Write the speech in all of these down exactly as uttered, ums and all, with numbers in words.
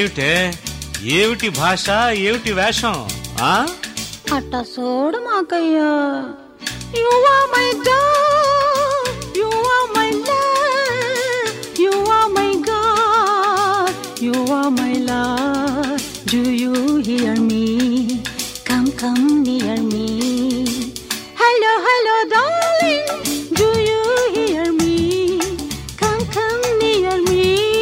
ఏమిటే ఏమిటి భాష ఏమిటి వేషం ఆ అట్ట చూడు మాకయ్యా. You are my God, you are my love, you are my God, you are my love. Do you hear me? Come, come near me. Hello, hello, darling. Do you hear me? Come, come near me.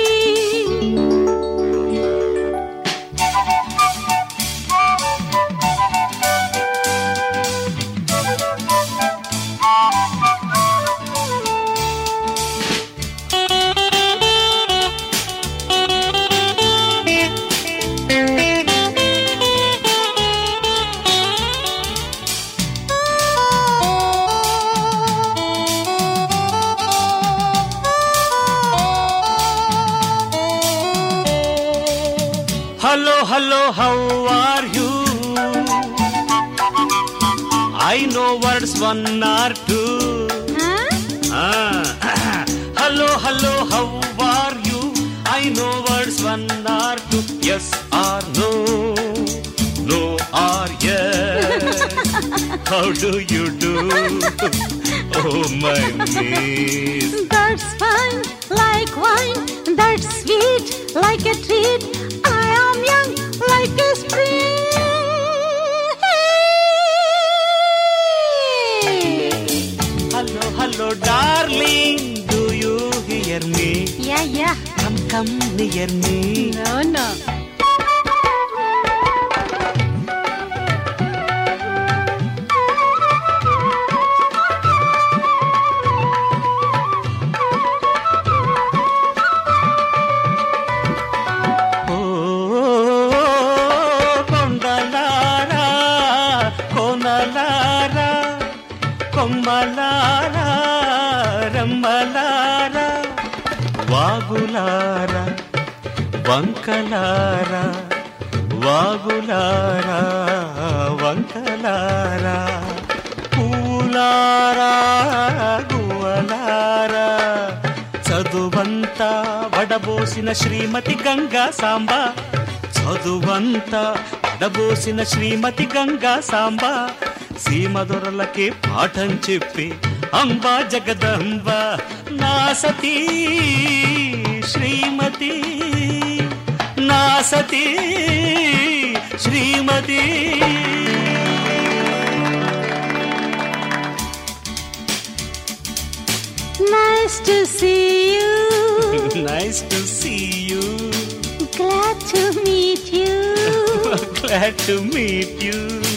Hello, hello, how are you? I know words one or two. Huh? Ah. Hello, hello, how are you? I know words one or two. Yes or no, no or yes. How do you do? Oh my miss. That's fine, like wine. That's sweet, like a treat. I am young, like a spring. Hello, hello, darling. Do you hear me? Yeah, yeah. Come, come near me. No, no. కొమ్మలారా కొమ్మలారా రమ్మలారా వాగులారా వంకలారా వాగులారా వంకలారా పూలారా గువలారా చదువంతా వడబోసిన శ్రీమతి గంగా సాంబ చదువంతా వడబోసిన శ్రీమతి గంగా సాంబ సీమదొరలకే పాఠం చెప్పి అంబా జగదంబ నా సతీ శ్రీమతి నా సతీ శ్రీమతి. Nice to see you. Nice to see you. Glad to meet you. Glad to meet you.